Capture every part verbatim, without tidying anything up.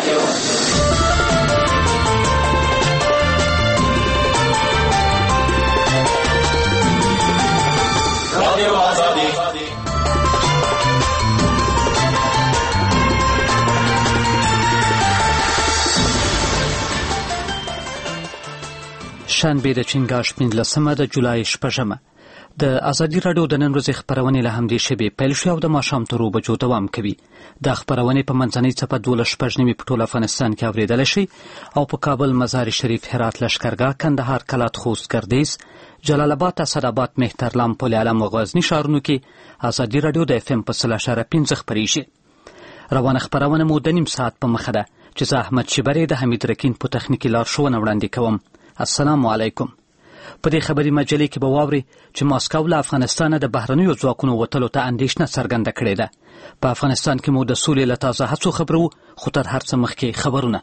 شنبه د چنګاښ پنځلسمه د جولای شپږمه. د ازادي راډیو د نن ورځې خپرونې له همدې شیبې پیل شوې او د ماښام تر اوو بجو دوام کوي. دا خپرونې په منځنۍ څپه دولس شپږ نیمې په ټول افغانستان کې اورېدلی شي او په کابل، مزار شریف، هرات، لښکرګاه، کندهار، کلات، خوست، ګردیز، جلال آباد، اسداباد، مهترلام، پل علم او غزني ښارونو کې ازادي راډیو د اف ام په سل اشاره پنځه خپرېږي. روانه خپرونه مو د نیم ساعت په مخه ده چې زه احمد شیبرې د حمید رکین په تخنیکي لارښوونه وړاندې کوم. السلام علیکم. په دې خبري مجلې کې به واوري چې ماسکو له افغانستانه د بهرنیو ځواکونو وتلو ته اندېښنه څرګنده کړې ده. په افغانستان کې مو د سولې له تازه هڅو خبرو، خو تر هر څه مخکې خبرونه.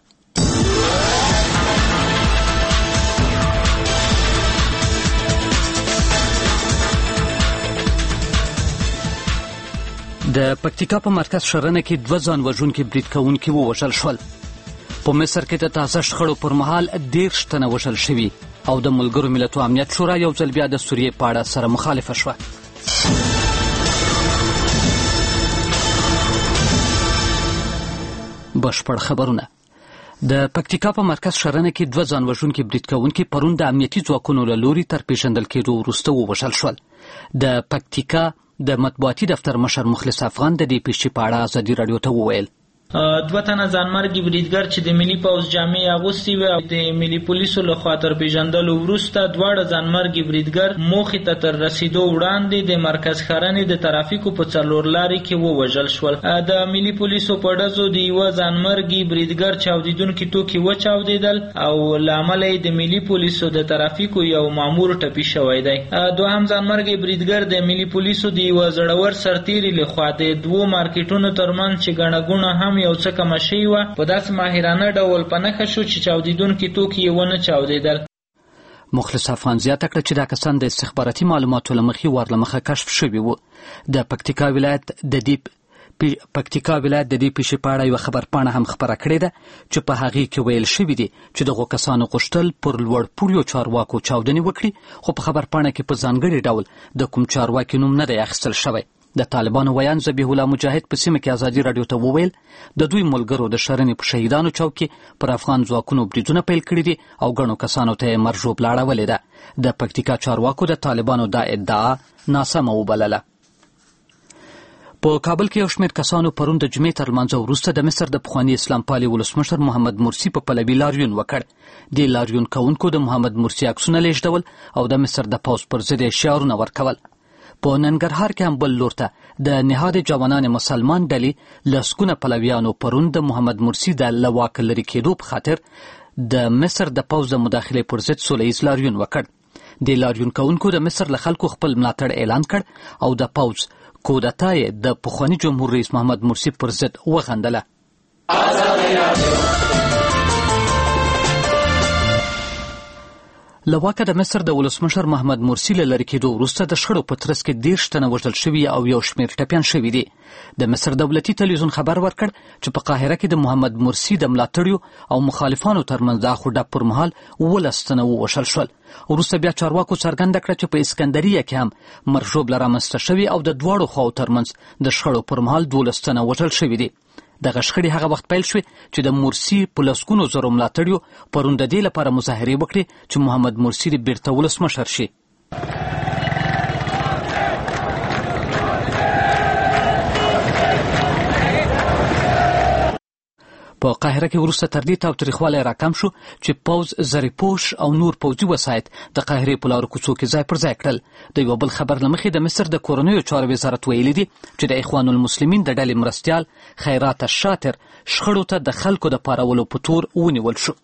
د پکتیکا په مرکز شرنه کې دوه ځان وژونکي برید کوونکي ووژل شول. په مصر کې د تازه شخړو پر مهال دېرش تنه وژل شوي او د ملګرو ملتو امنیت شورا یو ځل بیا د سوریې په اړه سره مخالفه شوه. بشپړ خبرونه. د پکتیکا په مرکز شرنه کې دوه ځان وژونکي برید کوونکي پرون د امنیتي ځواکونو له لوري تر پیژندل کېدو وروسته ووژل شول. د پکتیکا د مطبوعاتي دفتر مشر مخلص افغان د دې پیښې په اړه ازادي راډیو ته وویل: دوه تنه ځانمرګي بریدګر چې د ملي پوځ جامې اغوستې وې او د ملي پولیسو لخوا تر پیژندلو وروسته دواړه ځانمرګي بریدګر موخې ته تر رسیدو وړاندې د مرکز ښرنې د ترافیکو په څلور لارې کې ووژل شول. د ملي پولیسو په ډزو د یوه ځانمرګي بریدګر چاودیدونکي توکي وچاودېدل او له امله یې د ملي پولیسو د ترافیکو یو مامور ټپي شوی دی. دوهم ځانمرګي بریدګر د ملي پولیسو د یوه زړور سرتیري لخوا د دوو مارکیټونو ترمنځ چې ګڼه ګوڼه هم یو څه کمه شوې وه په داسې ماهرانه ډول په نښه شو چې چاودیدونکي توکي یې ونه چاودېدل. مخلص افغان زیاته کړه چې دا کسان د استخباراتي معلوماتو له مخې ور له مخه کشف شوي وو. د پکتیکا ولایت د دې پکتیکا ولایت د دې پیښې په اړه یوه خبرپاڼه هم خپره کړې ده چې په هغې کې ویل شوي دي چې دغو کسانو غوښتل پر لوړ پوړیو چارواکو چاودنې وکړي، خو په خبرپاڼه کې په ځانګړي ډول د کوم چارواکي نوم نه دی اخیستل شوی. د طالبانو ویان ذبیح الله مجاهد په سیمه کې ازادي راډیو ته وویل د دوی ملګرو د شرنې په شهیدانو چوک کې پر افغان ځواکونو بریدونه پیل کړي دي او ګڼو کسانو ته یې مرژوبله اړولې ده. د پکتیکا چارواکو د طالبانو دا ادعا ناسمه وبلله. په کابل کې یو شمېر کسانو پرون د جمعې تر لمانځه وروسته د مصر د پخواني اسلام پالي ولسمشر محمد مرسي په پلوي لاریون وکړ. دې لاریون کوونکو د محمد مرسي عکسونه لیږدول او د مصر د پوځ پر ضد یې شعارونه ورکول. په ننګرهار کې هم بل لور ته د نهاد جوانان مسلمان ډلې لسګونه پلویانو پرون د محمد مرسي د له واکه لرې کېدو په خاطر د مصر د پوځ د مداخلې پر ضد سوله ییز لاریون وکړ. د لاریون کوونکو د مصر له خلکو خپل ملاتړ اعلان کړ او د پوځ کودتا یې د پخواني جمهور رئیس محمد مرسي پر ضد وغندله. له واکه د مصر د ولسمشر محمد مرسي له لرې کېدو وروسته د شخړو په ترڅ کې دېرش تنه وژل شوي او یو شمېر ټپیان شوي دي. د مصر دولتي تلویزیون خبر ورکړ چې په قاهره کې د محمد مرسي د ملاتړیو او مخالفانو ترمنځ د اخو ډب پر مهال اوولس تنه ووژل شول. وروسته بیا چارواکو څرګنده کړه چې په اسکندریه کې هم مرژوبله رامنځته شوي او د دواړو خواو ترمنځ د شخړو پر مهال دولس تنه وژل شوي دي. دغه شخړې هغه وخت پیل شوې چې د مرسي په لسګونو زرو ملاتړیو پرون د دې لپاره مظاهرې وکړې چې محمد مرسي د بیرته ولسمشر شي. په قاهره کې وروسته تر دې تاوتریخوالی راکم شو چې پوځ زرپوش او نور پوځي وسایط د قاهرې په لارو کوڅو کې ځای پر ځای کړل. د یوه بل خبر له مخې د مصر د کورنیو چارو وزارت ویلي دي چې د اخوان المسلمین د ډلې مرستیال خیرات الشاطر شخړو ته د خلکو د پارولو په تور ونیول شو.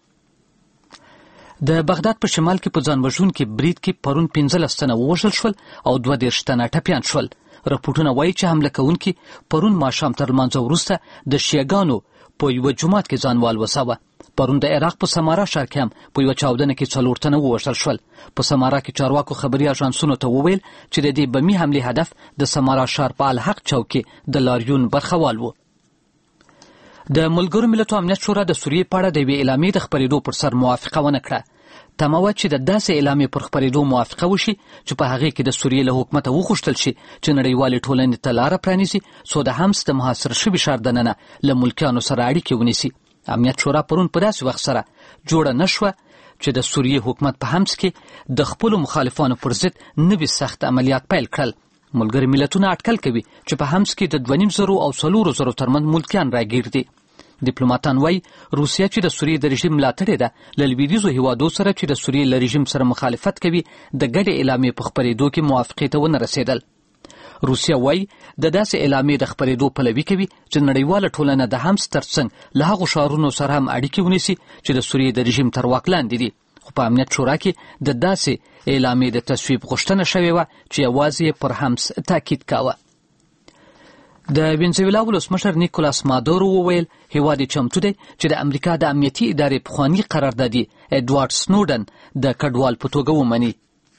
د بغداد په شمال کې په ځان وژونکي برید کې پرون پنځلس تنه ووژل شول او دوه دېرش تنه ټپیان شول. راپورټونه وایي چې حمله کوونکي پرون ماښام تر لمانځه وروسته د شیعګانو په یوه جومات کې ځان والوساوه. پرون د عراق په سمارا ښار کې هم په یوه چاودنه کې څلور تنه ووژل شول. په سمارا کې چارواکو خبري اژانسونو ته وویل چې د دې بمي حملې هدف د سمارا ښار په الحق چوک کې د لاریون برخوال و. د ملګرو ملتونو امنیت شورا د سوریې په اړه د یوې اعلامیې د خپرېدو پر سر موافقه ونه کړه. تمه وه چې د داسې اعلامیې پر خپرېدو موافقه وشي چې په هغې کې د سوریې له حکومته وغوښتل شي چې نړیوالې ټولنې ته لاره پرانیزي څو د حمس د محاصره شوي ښار دننه له ملکیانو سره اړیکې ونیسي. امنیت شورا پرون په داسې وخت سره جوړه نه شوه چې د سوریې حکومت په حمس کې د خپلو مخالفانو پر ضد نوي سخت عملیات پیل کړل. ملګري ملتونه اټکل کوي چې په حمس کې د دوه نیم زرو او څلورو زرو ترمنځ ملکیان راګیر دي. ډیپلوماتان وایي روسیه چې د سوریې د رژیم ملاتړې ده له لویدیځو هیوادو سره چې د سوریې له رژیم سره مخالفت کوي د ګډې اعلامیې په خپرېدو کې موافقې ته ونه رسېدل. روسیه وایي د داسې اعلامیې د خپرېدو پلوي کوي چې نړیواله ټولنه د حمس ترڅنګ له هغو ښارونو سره هم اړیکې ونیسي چې د سوریې د رژیم تر واک لاندې دي. خو په امنیت شورا کې د داسې اعلامیې د تصویب غوښتنه شوې وه چې یوازې پر حمس تاکید کاوه. د وینزویلا ولسمشر نیکولاس مادورو وویل هیواد یې چمتو دی چې د امریکا د امنیتي ادارې پخواني قراردادي ایډوارډ سنوډن د کډوال په توګه ومني.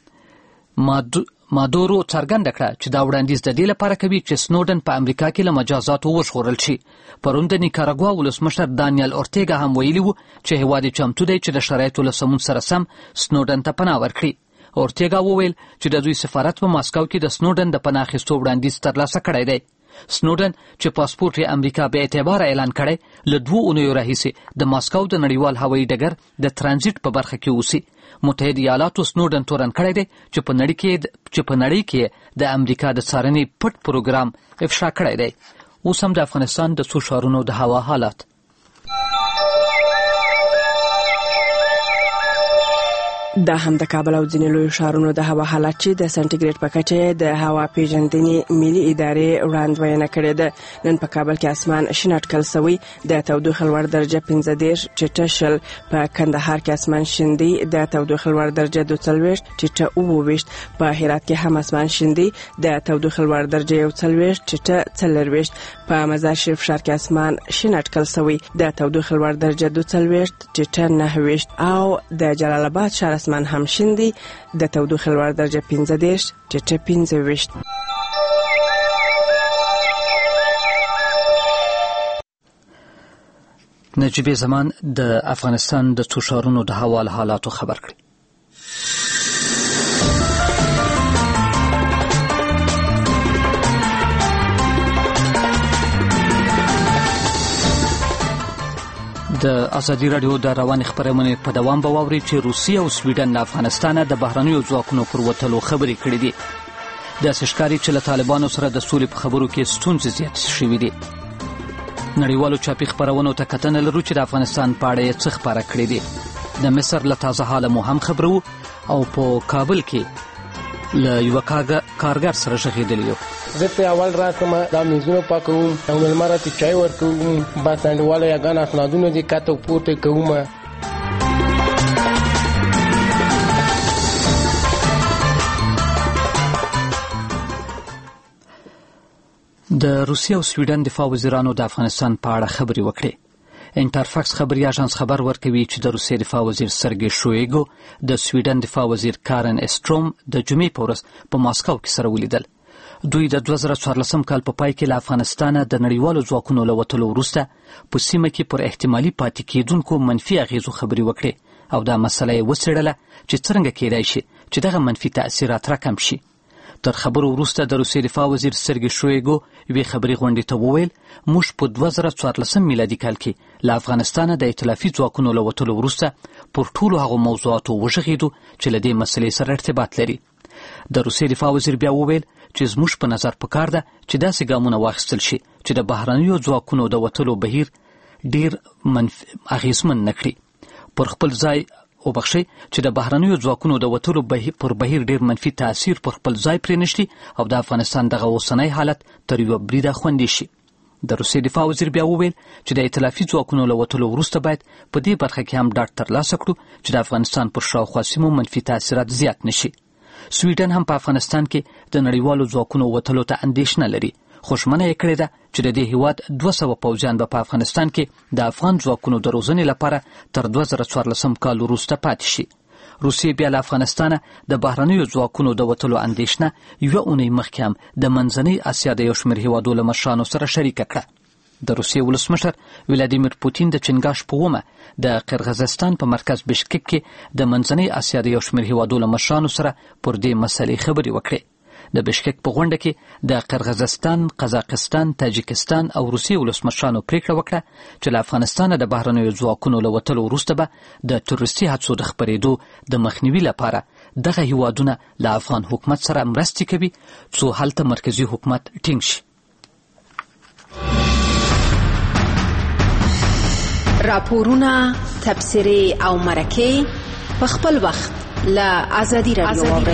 مادورو څرګنده کړه چې دا وړاندیز د دې لپاره کوي چې سنوډن په امریکا کې له مجازاتو وژغورل شي. پرون د نیکاراګوا ولسمشر دانیل اورتیګا هم ویلي وو چې هیواد یې چمتو دی چې د شرایطو له سمون سره سم سنوډن ته پناه ورکړي. اورتیګا وویل چې د دوی سفارت په ماسکو کې د سنوډن د پناه اخیستو وړاندیز ترلاسه کړی دی. سنوډن چې پاسپورت یې امریکا به اعتبار اعلان کړی له دوه اونیو راهیسې د ماسکو د نړیوال هوایي ډګر د ترانزیت په برخه کې اوسي. متحده ایالاتو سنوډن تورن کړی دی چې په نړۍ کې چې په نړۍ کې د امریکا د څارنې پټ پروګرام افشا کړی دی. اوس هم د افغانستان د څو ښارونو د هوا حالات. دا هم د کابل او ځینې لویو ښارونو د هوا حالات چې د سنټیګریډ په کچه د هوا پیژندنې ملي ادارې وړاندوینه کړې ده. نن په کابل کې اسمان شین اټکل سوی، د تودوخې لوړ درجه پنځه دېرش ټیټه شل، په کندهار کې اسمان شین دی، د تودوخې لوړ درجه دوه څلوېښت ټیټه اووه ویشت، په هرات کې هم اسمان شین دی، د تودوخې لوړ درجه یو څلوېښت ټیټه څلرویشت، په مزار شریف ښار کې اسمان شین اټکل سوی، د تودوخې لوړ درجه دوه څلوېښت ټیټه نهه ویشت، او د جلال آباد ښار اسمان هم شین دی، د تودوخې لوړ درجه پنځه دېرش ټیټه پنځه ویشت. نجیبې زمان د افغانستان د څو ښارونو د هوا له حالاتو خبر کړي. د ازادي راډیو د رواني خبرونې په دوام به واوري چې روسیه او سویډن له افغانستانه د بهرنیو ځواکونو پر وتلو خبرې کړې دي. داسې ښکاري چې له طالبانو سره د سولې په خبرو کې ستونزې زیاتې شوې دي. نړیوالو چاپي خبرونو ته کتنه لرو چې د افغانستان په اړه یې څه خپاره کړې دي. د مصر له تازه حاله مو هم خبرو او په کابل کې له یوه کارګر سره غږېدلی یو. زه په اول راتلم دا میزونه پاکوم او مېلمه راته چای ورکوم، بس انډیواله یګان اسنادونه دې کته پورته کوم. د روسیه او سویډن دفاع وزیرانو د افغانستان په اړه خبرې وکړې. انټرفاکس خبري اژانس خبر ورکوي چې د روسیې دفاع وزیر سرګی شویګو د سویډن دفاع وزیر کارن استروم د جمعې په ورځ په ماسکو کې سره ولیدل. دوی د دوه زره څوارلسم کال په پای کې له افغانستانه د نړیوالو ځواکونو له وتلو وروسته په سیمه کې پر احتمالي پاتې کېدونکو منفي اغیزو خبرې وکړې او دا مسله یې وڅېړله چې څرنګه کېدای شي چې دغه منفي تأثیرات راکم شي. تر خبرو وروسته د روسیې دفاع وزیر سرګی شویګو یوې خبري غونډې ته وویل موږ په دوه زره څوارلسم میلادي کال کې له افغانستانه د ائتلافي ځواکونو له وتلو وروسته پر ټولو هغو موضوعاتو وغږېدو چې له دې مسلې سره ارتباط لري. د روسیې دفاع وزیر بیا وویل چې زموږ په نظر پکار ده چې داسې ګامونه واخیستل شي چې د بهرنیو ځواکونو د وتلو بهیر ډیر اغیزمن نه کړي. پر خپل ځای وبخښئ چې د بهرنیو ځواکونو د وتلو پر بهیر ډیر منفي تاثیر پر خپل ځای پرې نشي او د افغانستان دغه اوسنی حالت تر یوه بریده خوندي شي. د روسیې دفاع وزیر بیا وویل چې د ائتلافي ځواکونو له وتلو وروسته باید په دې برخه کې هم ډاډ ترلاسه کړو چې د افغانستان پر شاوخوا سیمو منفي تاثیرات زیات نشي. سویډن هم په افغانستان کې د نړیوالو ځواکونو وتلو ته اندېښنه لري. خوشمنه یې کړې ده چې د دې هیواد دوه سوه پوځیان به په افغانستان کې د افغان ځواکونو د روزنې لپاره تر دوه زره څوارلسم کال وروسته پاتې شي. روسیې بیا له افغانستانه د بهرنیو ځواکونو د وتلو اندېښنه یوه اونۍ مخکې هم د منځنۍ اسیا د یو شمېر هیوادو له مشرانو سره شریکه کړه. د روسیې ولسمشر ولادیمیر پوتین د چنګاش په ومه د قرغیزستان په مرکز بشکک کې د منځنۍ اسیا د یو شمېر هیوادونو مشرانو سره پر دې مسلې خبرې وکړې. د بشکک په غونډه کې د قرغیزستان، قزاقستان، تاجکستان او روسیې ولسمشرانو پریکړه وکړه چې له افغانستانه د بهرنیو ځواکونو له وتلو وروسته به د تروریستي حادثو د خپرېدو د مخنیوي لپاره دغه هیوادونه له افغان حکومت سره مرستې کوي څو هلته مرکزی حکومت ټینګ شي. راپورونه، تبصرې او مرکې په خپل وخت له ازادي رادیو واورئ.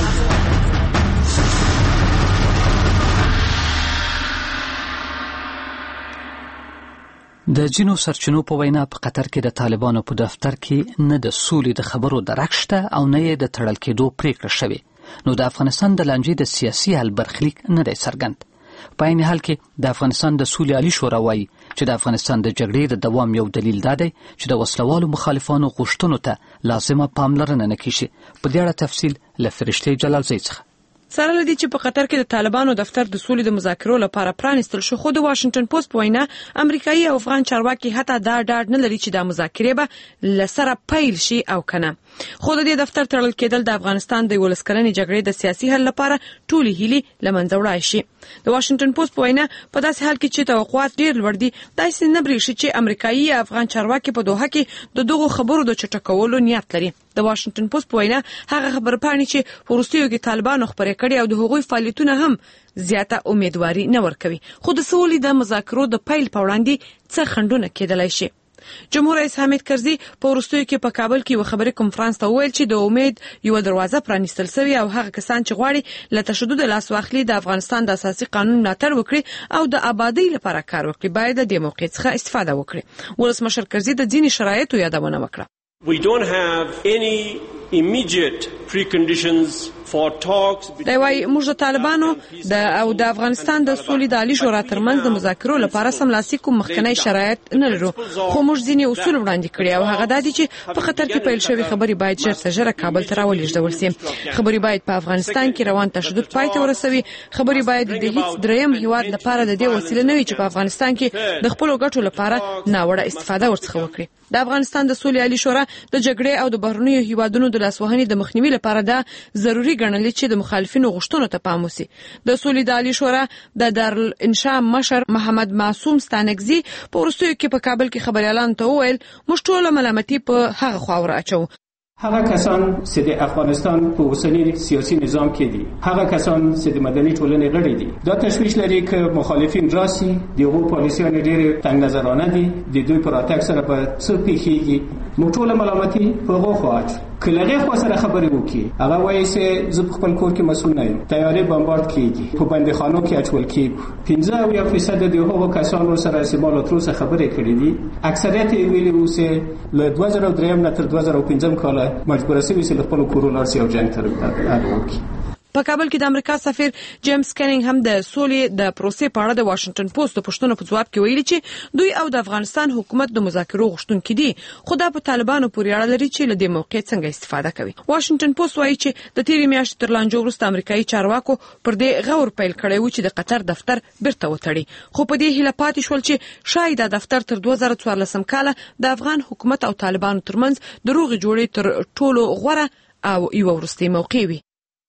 د ځینو سرچینو په وینا په قطر کې د طالبانو په دفتر کې نه د سولې د خبرو درک شته او نه یې د تړل کېدو پریکړه شوې. نو د افغانستان د لانجې د سیاسي حل برخلیک نه دی څرګند. په عین حال کې د افغانستان د سولې عالی شورا وایي چې د افغانستان د جګړې د دوام یو دلیل دا دی چې د وسلوالو مخالفانو غوښتنو ته لازمه پاملرنه نه کیږي. په دې اړه تفصیل له فرشتې جلالزی څخه. سره لدی چې په قطر کې د طالبانو دفتر د سولې د مذاکرو لپاره پرانستل شو، خو د واشنگټن پوسټ په وینا امریکایي او افغان چارواکي حتی دا ډاډ نه لري چې د مذاکرې به لسره پیل شي او کنه. خو د دې دفتر تړل کېدل د افغانستان د ولس کلنې جګړې د سیاسي حل لپاره ټولې هیلې له منځه وړای شي. د واشنگټن پوسټ په وینا په داسې حال کې چې توقعات ډېر لوړ دي، داسې نه برېښي چې امریکایي او افغان چارواکي په دوحه کې د دغو خبرو د چټکولو نیت لري. د واشنگټن پوسټ په وینا هغه خبرپاڼې چې په وروستیو کې طالبانو خبرې کړې او د هغوی فعالیتونه هم زیاته امیدواري نه ورکوي. خو د سولې د مذاکرو د پیل په وړاندې څه خنډونه کېدلای شي. جمهور رئیس حامد کرزي په وروستیو کې په کابل کې یو خبري کنفرانس ته وویل چې د امید یو دروازه پرانیستل شوی او هغه کسان چې غواړي له تشدد لاس واخلي د افغانستان د اساسي قانون ملاتړ وکړي او د آبادی لپاره کار وکړي باید د دې موقع څخه استفاده وکړي. ولسمشر کرزي د ځینې شرایطو یادونه وکړه. We don't have any immediate preconditions for talks. دا وايي موږ د طالبانو د او د افغانستان د سولې د عالی شورا ترمنځ د مذاکرو لپاره سملاسي کوم مخکنی شرایط نه لرو، خو موږ ځینې اصول وړاندې کړي او هغه دا دي چې په خطر کې پیل شوی خبري باید ژر تر ژره کابل ته راولېږدول شي. خبري باید په افغانستان کې روان تشدد پای ته ورسوي. خبري باید د هیڅ دریم هیواد لپاره د دې وسیله نه وي چې په افغانستان کې د خپل ګټو لپاره ناوړه استفاده ورڅخه وکړي. د افغانستان د سولې عالی شورا د جګړې او د بهرنیو هیوادونو د لاسوهنې د مخنیوي لپاره دا ضروری ګڼل چې د مخالفینو غوښتنو ته پام وشي. د سولې د عالی شورا د دارالانشاء مشر محمد معصوم ستانکزي په وروستیو کې په کابل کې خبريالان ته وویل موږ ټول ملامتي په هغه خوا ورچو. هغه کسان چې د افغانستان په اوسنی سیاسي نظام کې دي، هغه کسان چې د مدني ټولنې غړي دي، دا تشویش لري چې مخالفین راسي دغه پالیسیانه ډېر تنګ نظرانه دي، د دوی پر اتاک سره په څه پیخيږي. موږ ټول ملامتي په هغه خواج کله خو سره خبرې وکي. هغه وایي چې زه خپل کور کې مسؤل نه یم، تیارې بمبارد کیږي، په بندخانو کې اچول کیږي. پنځه او یو فیصد د هغو کسانو سره چې مال تر اوسه خبرې کړې دي، اکثریت یې ویلي وو چې له دوه زره درې نه تر دوه زره پنځه کال مجبور شوي چې خپل کورونه سي او جنگ تر وکړي. په کابل کې د امریکا سفیر جیمز کینینګ هم د سولې د پروسې په اړه د واشنگټن پوسټ د پوښتنو په ځواب کې ویلي چې دوی او د افغانستان حکومت د مذاکرو غوښتونکي دي، خو دا په طالبانو پورې اړه لري چې له دې موقع څنګه استفاده کوي. واشنگټن پوسټ وایي چې د تیرې میاشتې تر لانجو وروسته امریکایي چارواکو پر دې غور پیل کړی و چې د قطر دفتر بیرته وتړي، خو په دې هیله پاتې شول چې شاید د دفتر تر دوه زره څوارلسم کال د افغان حکومت او طالبانو ترمنځ د روغې جوړې تر ټولو غوره او یو وروستي موقع وي.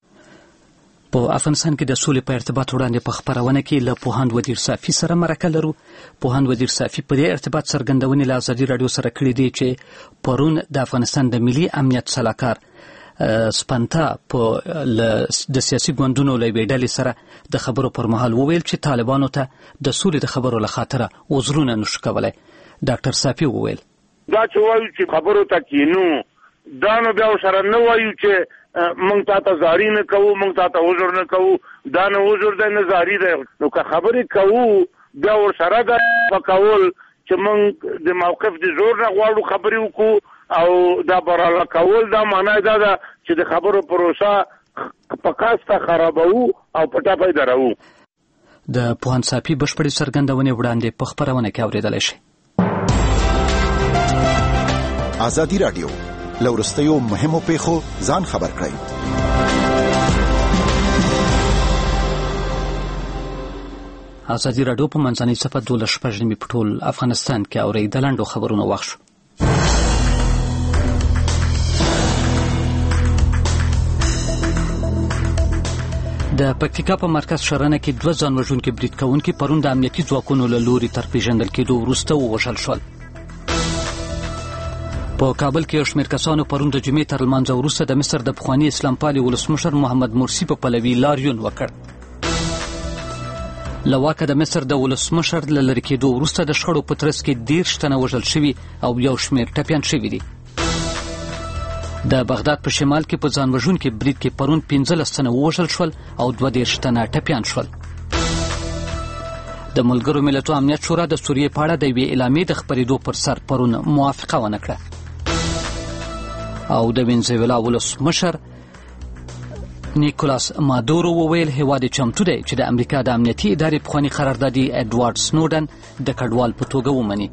په افغانستان کې د سولې په ارتباط وړاندې په خبرونه کې له پوهاند ودیر صافي سره مرکه لرو. پوهاند ودیر صافي په دې ارتباط څرګندونې له ازادي رادیو سره کړې دي چې پرون د افغانستان د ملي امنیت سلاکار سپانتا په د سیاسي ګوندونو له ویډلې سره د خبرو پر مهال وویل چې طالبانو ته د سولې د خبرو له خاطره عذرونه نشو کولای. ډاکټر صافي وویل دا چې وایي چې خبرو ته کینو دا نو بیا سره نه وایو چې مونږ ته زاری نه کوو، مونږ ته عذر نه کوو، دا نه عذر دی نه زاری دی. نو که خبرې کوو بیا ورسره دا پکول چې مونږ د موقف د زور نه غواړو خبرې وکړو او دا براله کول، دا معنی دا ده چې د خبرو پروسه په کاسته خرابوو او په ټاپه یې درو. د پوهاند صافي بشپړې څرګندونې وړاندې په خپرونه کې اورېدلی شي. ازادي رادیو له وروستیو مهمو پیښو ځان خبر کړئ. ازادي راډیو په منځنۍ صفحه دولس شپږ نیمې په ټول افغانستان کې اوري د لاندو خبرونو وخت شو. د پکتیکا په مرکز شرنه کې دوه ځانوژونکي برید کوونکي پرون د امنیتي ځواکونو له لوري تر پیژندل کېدو وروسته ووژل شول. په کابل کې یو شمېر کسانو پرون د جمعې تر لمانځه وروسته د مصر د پخواني اسلام پالي ولسمشر محمد مرسي په پلوي لاریون وکړ. له واکه د مصر د ولسمشر له لرې کېدو وروسته د شخړو په ترڅ کې دېرش تنه وژل شوي او یو شمېر ټپیان شوي دي. د بغداد په شمال کې په ځانوژونکي برید کې پرون پنځلس تنه ووژل شول او دوه دېرش تنه ټپیان شول. د ملګرو ملتونو امنیت شورا د سوریې په اړه د یوې اعلامیې د خپرېدو پر سر پرون موافقه ونه کړه او د وینزویلا ولسمشر نیکولاس مادورو وویل هیواد چمتو دی چې د امریکا د امنیتي ادارې پخواني قراردادي اډوارډ سنوډن د کډوال په توګه ومني.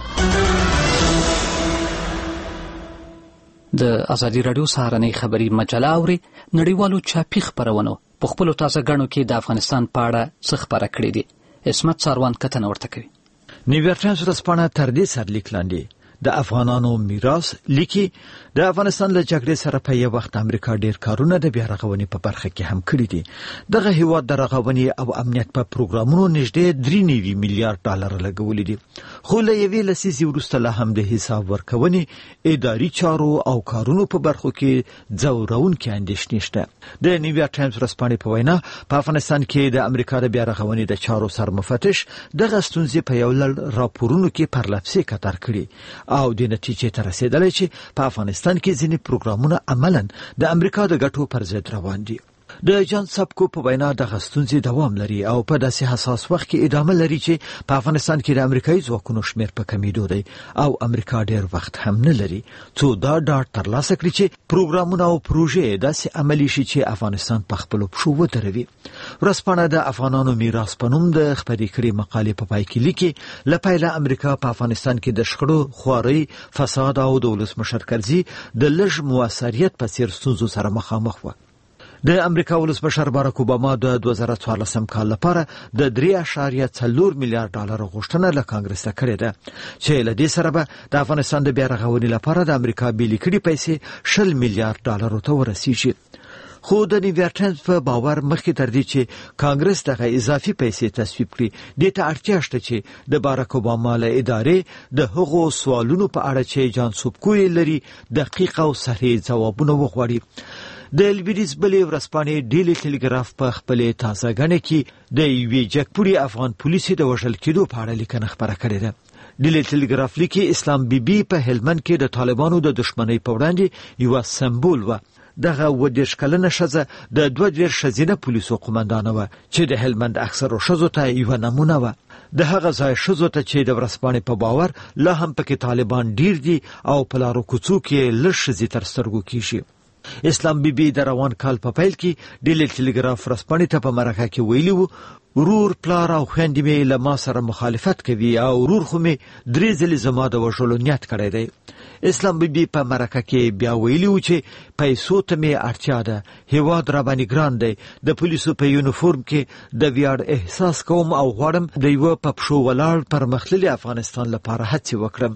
د ازادي راډیو سهارنۍ خبري مجله اوري نړیوالو چاپي خبرونو په خپلو تازه ګڼو کې د افغانستان په اړه څه خبره کړې دي. اسمت ساروان کتنه ورته کوي. نیویارک ټایمز ورځپاڼه تر دې سرلیک لاندې د افغانانو میراث لیکي د افغانستان له جګړې سره په یو وخت امریکا ډېر کارونه د بیا رغونې په برخه کې هم کړي دي. دغه هیواد د رغونې او امنیت په پروګرامونو نږدې درې نوي میلیارډ ډالر لګولي دي، خو له یوې لسیزې وروسته لا هم د حساب ورکونې، اداري چارو او کارونو په برخو کې ځورونکې اندېښنې شته. د نیویارک ټایمز ورځپاڼې په وینا په افغانستان کې د امریکا د بیا رغونې د چارو سرمفتش دغه ستونزې په یو لړ راپورونو کې پرلپسې کتار کړي او د نتیجې ته رسیدلی چې په افغانستان کې ځینې پروګرامونه عملاً د امریکا د ګټو پر ضد روان دي. د جان سبکو په وینا دغه ستونزې دوام لري او په داسې حساس وخت کې ادامه لري چې په افغانستان کې د امریکایي ځواکونو شمېر په کمیدو دی او امریکا ډېر وخت هم نه لري څو دا ډاډ ترلاسه کړي چې پروګرامونه او پروژې داسې عملي شي چې افغانستان په خپلو پښو ودروي. ورځپاڼه د افغانانو میراث په نوم د خپرې کړې مقالې په پای کې لیکي له پیله امریکا په افغانستان کې د شخړو، خوارۍ، فساد او د ولسمشر کرزي د لږ موثریت په څېر ستونزو سره مخامخ وه. د امریکا ولسمشر باراک اوباما د دوه زره څوارلسم کال لپاره د درې اعشاریه څلور میلیارډ ډالر غوښتنه له کانګرس څخه کړې ده چې له دې سره به د افغانستان د بیا رغونې لپاره د امریکا بیلې کړي پیسې شل میلیارډ ډالر ته ورسیږي. خو د نیویارک ټایمز په باور مخکې تر دې چې کانګرس دغه اضافي پیسې تصویب کړي، دې ته اړتیا شته چې د باراک اوباما له ادارې د هغو سوالونو په اړه چې جان سوبکو یې لري دقیق او صحیح ځوابونه وغواړي. د لویدیځ بلې ورځپاڼې ډیلی ټیلیګراف په خپلې تازه ګڼه کې د یوې جګپوړي افغان پولیسو د وژل کېدو په اړه لیکنه خپره کړې ده. ډیلی ټیلیګراف لیکي اسلام بیبي په هلمند کې د طالبانو د دښمنۍ په وړاندې یوه سمبول وه. دغه اووه دېرش کلنه ښځه د دوه دېرش ښځینه پولیسو قومندانه وه چې د هلمند اکثرو ښځو ته یوه نمونه وه. د هغه ځای ښځو ته چې د ورځپاڼې په باور لا هم پکې طالبان ډیر دي او په لارو کوڅو کې لږ ښځې تر سترګو کېږي. اسلام بیبي د روان کال په پیل کې ډیلی ټیلیګراف ورځپاڼې ته په مرکه کې ویلي وو ورور، پلار او خویندې مې له ما سره مخالفت کوي او ورور خو مې درې ځلې زما د وژلو نیت کړی دی. اسلام بیبي په مرکه کې بیا ویلي وو چې پیسو ته مې اړتیا ده، هیواد راباندې ګران دی، د پولیسو په یونیفورم کې د ویاړ احساس کوم او غواړم د یوه په پښو ولاړ پرمختللي افغانستان لپاره هڅې وکړم.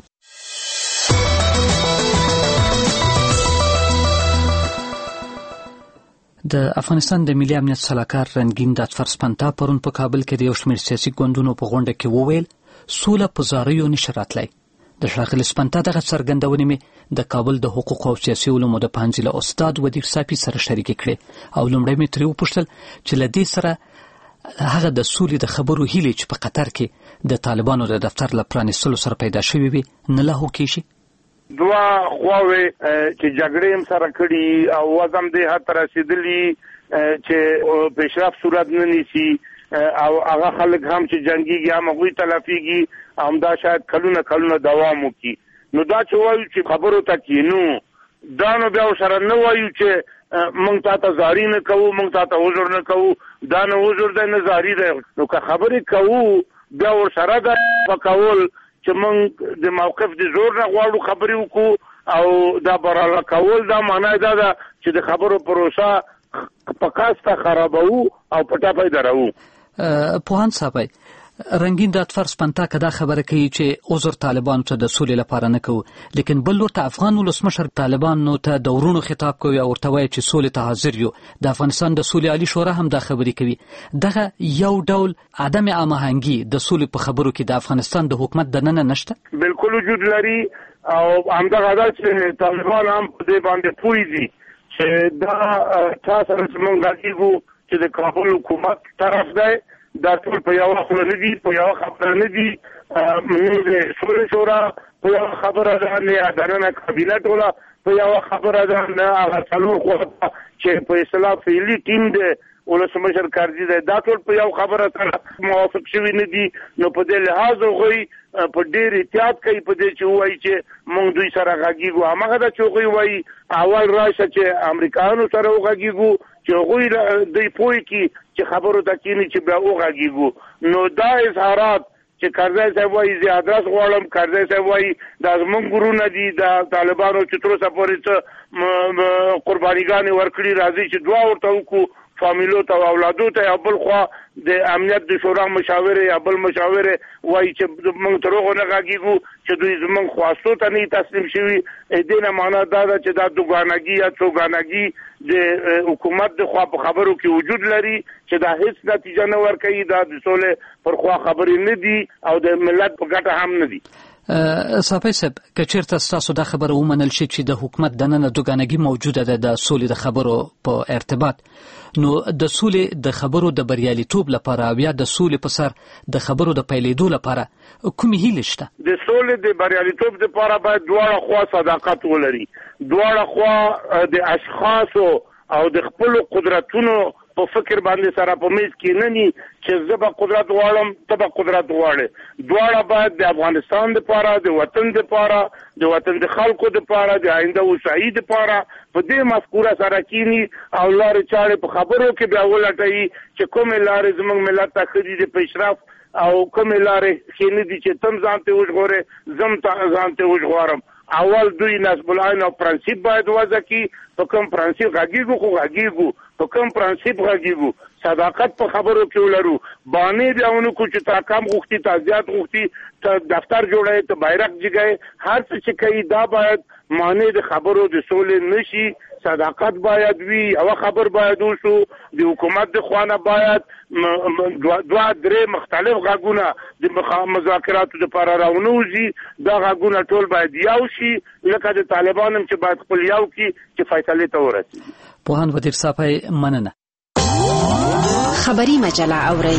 د افغانستان د ملي امنیت سلاکار رنګین داتفر سپنتا پرون په کابل کې د یو شمېر سیاسي ګوندونو په غونډه کې وویل سوله په زاریو نشي راتلی. د ښاغلي سپنتا دغه څرګندونې مې د کابل د حقوقو او سیاسي علومو د پوهنځي له استاد ودیر صافي سره شریکې کړې او لومړی مې ترې وپوښتل چې له دې سره هغه د سولې د خبرو هیلې چې په قطر کې د طالبانو د دفتر له پرانیستلو سره پیدا شوې وي نه لاهو کېږي. دوه خواوې چې جګړې هم سره کړي او وزم دې حد ته رسېدلي چې پیشرفت صورت نه نیسي او هغه خلک هم چې جنګېږي هم هغوی تلفېږي، همدا شاید کلونه کلونه دوام وکړي. نو دا چې وایو چې خبرو ته کینو، دا نو بیا ورسره نه وایو چې موږ تا ته زاري نه کوو، موږ تا ته وزر نه کوو، دا نه وزر دی نه زاري دی. نو که خبرې کوو بیا ورسره دا پکول چې موږ د موقف د زور نه غواړو خبرې وکړو او دا براله کول، دا معنا دا ده چې د خبرو پروسه په کاسته خرابوو او په ټاپۍ دروو. پوهاند صاحب رنگین د اطفر سپنتا دا خبره کوي چې عذر طالبان ته د سولې لپاره نه کوي، لیکن بل لور ته افغان ولسمشر طالبانو ته د ورونو خطاب کوي او ورته وایي چې سولې ته حاضر یو. د افغانستان د سولې عالی شورا هم دا خبرې کوي. دغه یو ډول عدم هماهنګي د سولې په خبرو کې د افغانستان د حکومت دننه نشته. بالکل وجود لري او همدغه دا چې طالبان هم په دې باندې پوهیږي چې دا تاسو سره موږ غږیږو چې د کابل حکومت طرف دی، دا ټول په یو خبره نه دي، په یو خبره نه دي. موږ د سولې شورا په یو خبره ده، نه دننه کابینه ټوله په یو خبره ده، نه هغه څلور خوا چې په اصطلاح فعلي ټیم دی ولسمشر کارځي دی، دا ټول په یو خبره سره موافق شوي نه دي. نو په دې لحاظ هغوی په ډېر احتیاط کوي په دې چې ووایي چې موږ دوی سره غږیږو. هماغه ده چې هغوی وایي اول راشه چې امریکایانو سره وغږیږو، چې هغوی دوی پوه کړي چې خبرو ته کښېني چې بیا وغږیږو. نو دا اظهارات چې کرزی صاحب وایي زه ادرس غواړم، کرزی صاحب وایي دا زموږ ګورونه دي، د طالبانو چې تر اوسه پورې څه قربانیګانې ورکړي، راځي چې دعا ورته وکړو فامیلو ته او اولادو ته. یا بل خوا د امنیت د شورا مشاور یا بل مشاور وایي چې موږ تر هغو نه غږیږو چې دوی زموږ خواستو ته نه تسلیم شوي. دې نه معنا دا ده چې دا دوګانګي یا څوګانګي د حکومت د خوا په خبرو کې وجود لري چې دا هیڅ نتیجه نه ورکوي، دا د سولې پر خوا خبرې نه دي او د ملت په ګټه هم نه دي. صافی صاحب که چیرته ستاسو دا خبره ومنل شي چې د حکومت دننه دوګانګي موجوده ده د سولې د خبرو په ارتباط، نو د سولې د خبرو د بریالیتوب لپاره او یا د سولې په سر د خبرو د پیلېدو لپاره کومې هیلې شته؟ د سولې د بریالیتوب لپاره باید دواړه خوا صداقت ولري، دواړه خوا د اشخاصو او د خپل قدرتونو په فکر باندې سره په میز کې نه ني چې زه به قدرت غواړم ته به قدرت غواړې. دواړه باید د افغانستان دپاره، د وطن دپاره، د وطن د خلکو دپاره، د آینده هوسایي دپاره په دې مفکوره سره کینی او لارې چارې په خبرو کې بیا ولټوي چې کومې لارې زموږ ملت ته ښه دي د پیشرفت او کومې لارې ښې نه دي چې تم ځان ته وژغورې زم ځان ته وژغورم. اول دوی نصب العین او پرنسیپ باید وضع کړي. په کوم پرنسیپ غږیږو خو غږیږو، په کوم پرنسیپ غږیږو، صداقت په خبرو کې ولرو. باندې بیا ونکړو چې تا کم غوښتي، تا زیات غوښتي، ته دفتر جوړوي، ته بیرغ جګوي، هر څه چې کوي دا باید معنی د خبرو د سولې نشي. صداقت باید وي، یو خبر باید وشو، د حکومت د خوانه باید دوه درې مختلف غږونه د مذاکراتو لپاره راونوځي. دا غږونه ټول باید یو شي، لکه د طالبانو چې باید خپل یو کړي چې فیصلې ته ورسېږي. پوهاند وزیر صافی مننه. خبری مجله اورئ.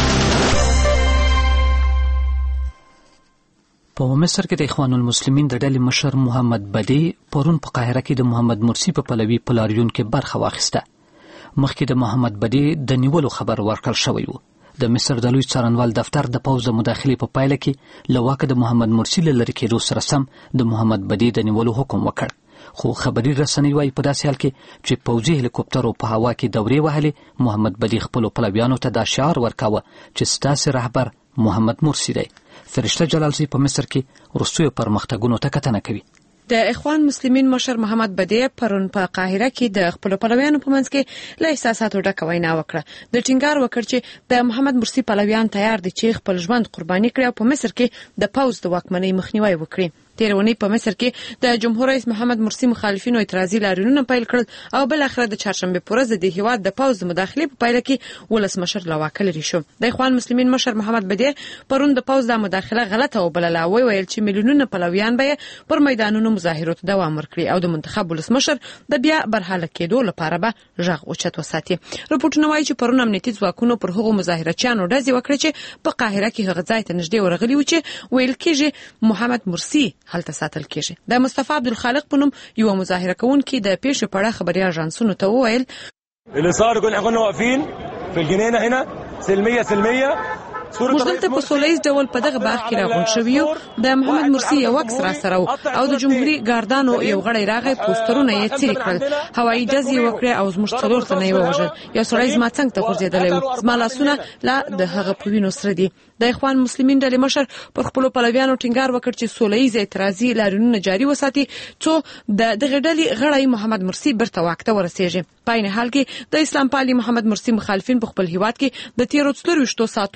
په مصر کې د اخوان المسلمین د ډلې مشر محمد بدی پرون په قاهره کې د محمد مرسی په پلوي په لاریون کې برخه واخیسته. مخکې د محمد بدی د نیولو خبر ورکړل شوی و. د مصر د لوی څارنوال دفتر د پوځ د مداخلې په پایله کې له واکه د محمد مرسی له لرې کېدو سره سم د محمد بدی د نیولو حکم وکړ. خو خبري رسنۍ وايي په داسې حال کې چې پوځي هلیکوپټرو په هوا کې دورې وهلې، محمد بدی خپلو پلویانو ته دا شعار ورکاوه چې ستاسې رهبر محمد مرسی دی. فرشته جلالزی په مصر کې وروستیو پرمختګونو ته کتنه کوي. د اخوان مسلمین مشر محمد بدی پرون په قاهره کې د خپل پلویانو په منځ کې له احساساتو ډکه وینا وکړه. د ټینګار وکړ چې د محمد مرسی پلویان تیار دي چې خپل ژوند قرباني کړي او په مصر کې د پوځ د واکمنۍ مخنیوي وکړي. تیرونی په مصر کې د جمهور رئیس محمد مرسی مخالفینو اعتراضي لاریونونه پیل کړل او بل اخر د چهارشنبه په ورځ د هیواد د پوځ مداخلې په پایله کې ولسمشر لواکل لري شو. د اخوان مسلمین مشر محمد بدی پرون د پوځ د مداخله غلطه وبلله او ویل چې میلیونونه پلویان به پر میدانونو مظاهرو ته دوام ورکړي او د منتخب ولسمشر د بیا برحاله کېدو لپاره به غږ اوچت وساتي. رپورټونه وايي چې پرون امنیتي ځواکونو پر هغو مظاهرچیانو ډزې وکړې چې په قاهره کې هغه ځای ته نږدې ورغلي و چې ویل کېږي محمد مرسی هلته ساتل کېږي. د مصطفی عبدالخالق په نوم یو مظاهره کوونکی د پیښې په اړه خبري اژانسونو ته وویل اللي صار كنا كنا واقفين في الجنينه هنا سلميه سلميه موږ دلته په سولهییز ډول په دغه باغ کې راغونډ شوي یو. د محمد مرسی یو عکس را سره او د جمهوریت ګاردانو یو غړی راغی، پوسټرونه یې څیرې کړل، هوایي ډزې یې وکړې او زموږ څلور تنه یې ووژل. یو سړی زما څنګ ته غورځېدلی و، زما لاسونه لا د هغه په وینو سره دي. د اخوان مسلمین ډلې مشر پر خپلو پلویانو ټینګار وکړ چې سولهییز اعتراضي لاریونونه جاري وساتي څو د دغه ډلې غړی محمد مرسی بیرته واک ته ورسیږي. په عین حال کې د اسلام پالي محمد مرسی مخالفین په خپل هیواد کې د تیرو څلورویشتو ساعتونو په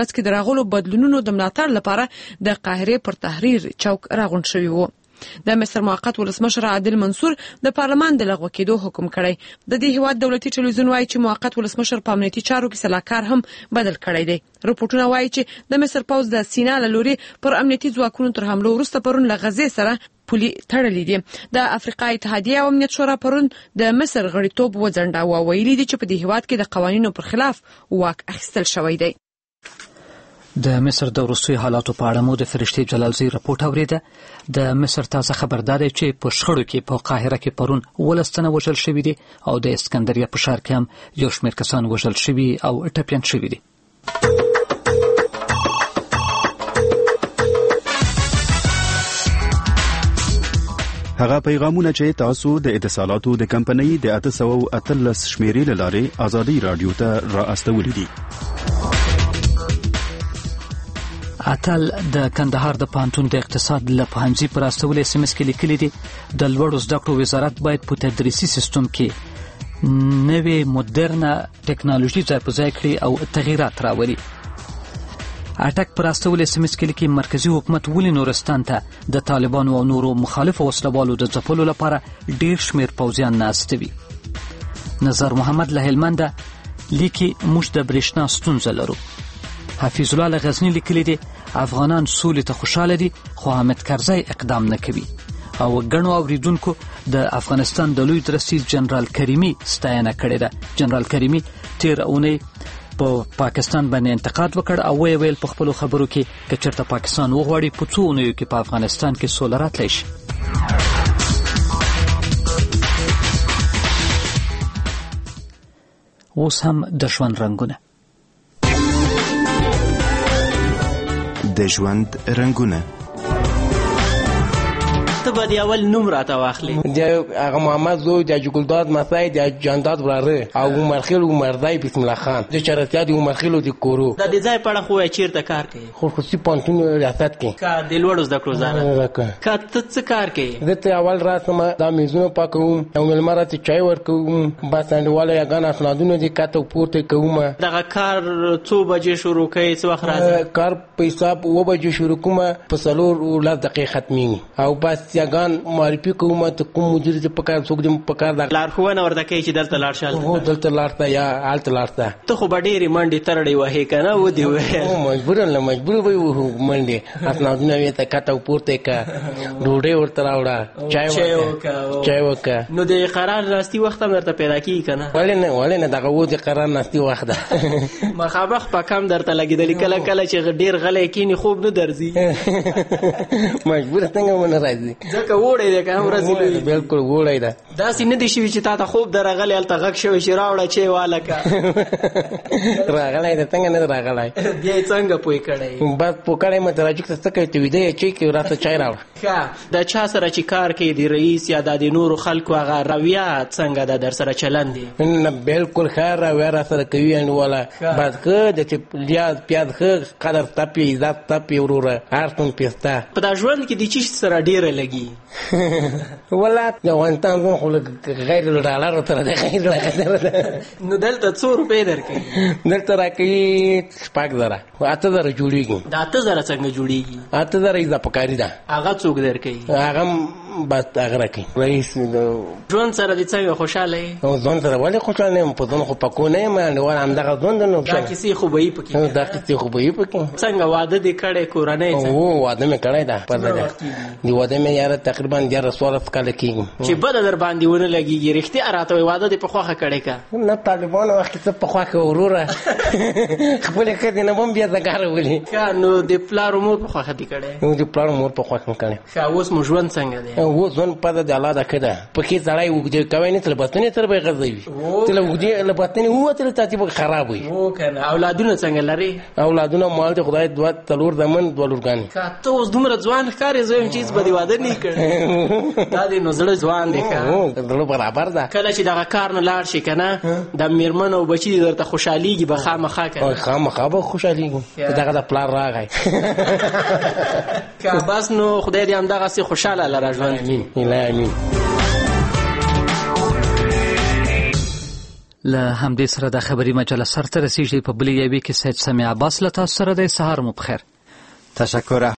ورځ کې د راغلو بدلونونو د ملاتړ لپاره د قاهرې پر تحریر چوک راغونډ شوی و. د مصر موقت ولسمشر عادل منصور د پارلمان د لغوه کېدو حکم کړی. د دې هیواد دولتي ټلویزیون وایي چې موقت ولسمشر په امنیتي چارو کې سلاکار هم بدل کړی دی. رپورټونه وایي چې د مصر پوځ د سینا له لوري پر امنیتي ځواکونو تر حملو وروسته پرون له غزې سره پولي تړلې دي. د افریقا اتحادیه او امنیت شورا پرون د مصر غړیتوب وځنډاوه او ویلي دي چې په دې هیواد کې د قوانینو پر خلاف واک اخیستل شوی دی. د مصر د وروستیو حالاتو په اړه مو د فرشتي جلالزی رپورټ اوریده. د مصر تازه خبر دا دی چې په شخړو کې په قاهره کې پرون ولس تنه وژل شوي دي او د اسکندریه په ښار کې هم یو شمېر کسان وژل شوي او ټپیان شوي دي. هغه پیغامونه چې تاسو د اتصالاتو د کمپنۍ د اته سوه اتلس شمیرې له لارې ازادي رادیو ته را استولي دي. اتل د کندهار د پانتون د اقتصاد له پوهنځي پر استولې اس ام اس کې لیکلي دي د لوړو زده کړو وزارت باید په تدریسي سیستم کې نوې مدرنه ټکنالوژي ځای په ځای کړي او تغییرات راولي. اټک پر استولې اس ام اس کې لیکي مرکزی حکومت ولې نورستان ته د طالبانو او نورو مخالفو وسلوالو د ځپلو لپاره ډیر شمیر پوځیان ناست وي. نظر محمد له هلمند لیکي موږ د برېښنا ستونزه لرو. حفیظ الله لغزنی لیکلی دی افغانان سولې ته خوشاله دي خو حامد کرزی اقدام نه کوي. او ګڼو اوریدونکو د افغانستان د لوی درستیز جنرال کریمی ستاینه کړې ده. جنرال کریمی تیر اونۍ په پا پاکستان باندې انتقاد وکړ او وی ویل په خپلو خبرو کې که چېرته پاکستان وغواړي په څو اونیو کې په افغانستان کې سوله راتلی شي. اوس هم د ژوند رنګونه د ژوند رنګونه ته به د اول نوم راته واخلې. د هغه محمد زوی د جګلداد مسای د جانداد وراره او عمرخیل عمرزای بسم الله خان د چرتیا د عمرخیل د کورو. د دې ځای په اړه خو چیرته کار کوي؟ خصوصي پانتون ریاست کې کا د لوړو زده کړو ځای کا ته څه کار کوي؟ زه ته اول راسم د میزونو پاکوم او ملمره ته چای ورکوم بس انډواله یګان اسنادونه دي کاته پورته کوم. دغه کار څو بجې شروع کوي څه وخت راځي؟ کار په حساب و بجې شروع کوم په څلور ولس دقیقې ختمي او بس یګان معرفي کوم ته کوم مدیر چې پکار څوک دې پکار دا لارښوونه ورته کوي چې دلته لاړ شال هو دلته لاړ یا حالت لاړ ته خو ډېرې منډې ترړې وهې که نه ودې وهې مجبور نه مجبور به وو منډې اسنادونه یې ته کاته پورته کا ډوډۍ ورته راوړه چای وکړه چای وکړه. نو د قرار ناستي وخت هم درته پیدا کېږي که نه؟ ولې نه ولې نه دغه و د قرار ناستي وخت ده مخامخ په کم درته لګېدلي کله کله چې ډېر غلی کښېني خوب نه درځي مجبور څنګه ونه راځي ځکه وړی دی که هم ورځې بالکل وړی ده. داسې نه دي شوي چې تا ته خوب در راغلی هلته غږ شوی چې راوړه چای والکه راغلی ده څنګه نه راغلی بیا یې څنګه پوه کړی؟ بس پوه کړی مې تراجک ته څه کوي ته ویده یې چای کوي راته چای راوړه. ښه د چا سره چې کار کوي د رئیس یا د نورو خلکو هغه رویه څنګه ده در سره چلند دی؟ نه بالکل ښه رویه را سره کوي انډواله بس ښه د چې لیاز پیاز ښه قدر ستا پې عزت ستا پې وروره هر څوم پې ستا. په دا ژوند کې د چی سره ډېره لګي؟ ولا د افغانستان ژوند خو غیر له ډالرو سره دی غیر له نو دلته څو روپۍ درکوي؟ دلته راکوي شپږ زره اته زره جوړېږي. د اته زره څنګه جوړېږي؟ اته زره اضافه کاري ده. هغه څوک درکوي؟ هغه بس هغه راکوي رئیس. ژوند سره دې څنګه خوشحاله یې؟ او ژوند سره ولې خوشحاله نه یم؟ په ژوند خو پکو نه یم انډیوال همدغه ژوند دی. نو دا کیسې خوبوي پکې دا کیسې خوبوي پکې. څنګه واده دې کړی کورنۍ څنګه؟ هو واده مې کړی ده په ده د واده مې یاره تقریبا دیارلس څوارلس کاله کېږي. چې بده در باندې ونه لګېږي رښتیا راته وایي واده دې په خوښه کړی که نه؟ طالبانو وخت کې څه په خوښه وروره خپلې ښځې نه به هم بیا زګاره ولي. ښه نو د پلار مور په خوښه دې کړی؟ نو د پلار مور په خوښه مې کړی. ښه اوس مو ژوند څنګه دی؟ اوس ژوند پته د الله ده ښه ده. پکې سړی اوږدې کوی نه تله بستنې سره به یې غځوي تله اوږدې له بستنې ووتله تاسې به خراب وي. هو که نه. اولادونه څنګه لرې؟ اولادونه مال دې خدای دوه څلور زامن دوه لورګانې. که ته اوس دومره ځوان ښکارې زه یم چې هېڅ به دې واده نه کړی دا دې نو زړه ځوان دی که زړه برابر ده. کله چې دغه کار نه لاړ شي که نه د مېرمن او بچي دې درته خوشحالېږي به خامخا که خامخا به خوشحالېږي دغه د پلار راغی که بس نو خدای دې همدغسې خوشحاله لره ژوند. امین الهی امین. له همدې سره د خبري مجله سرته رسیږي. په بلې یوې کې سید سمیع عباس له تاسو سره دی. سهار مو بخیر. تشکر.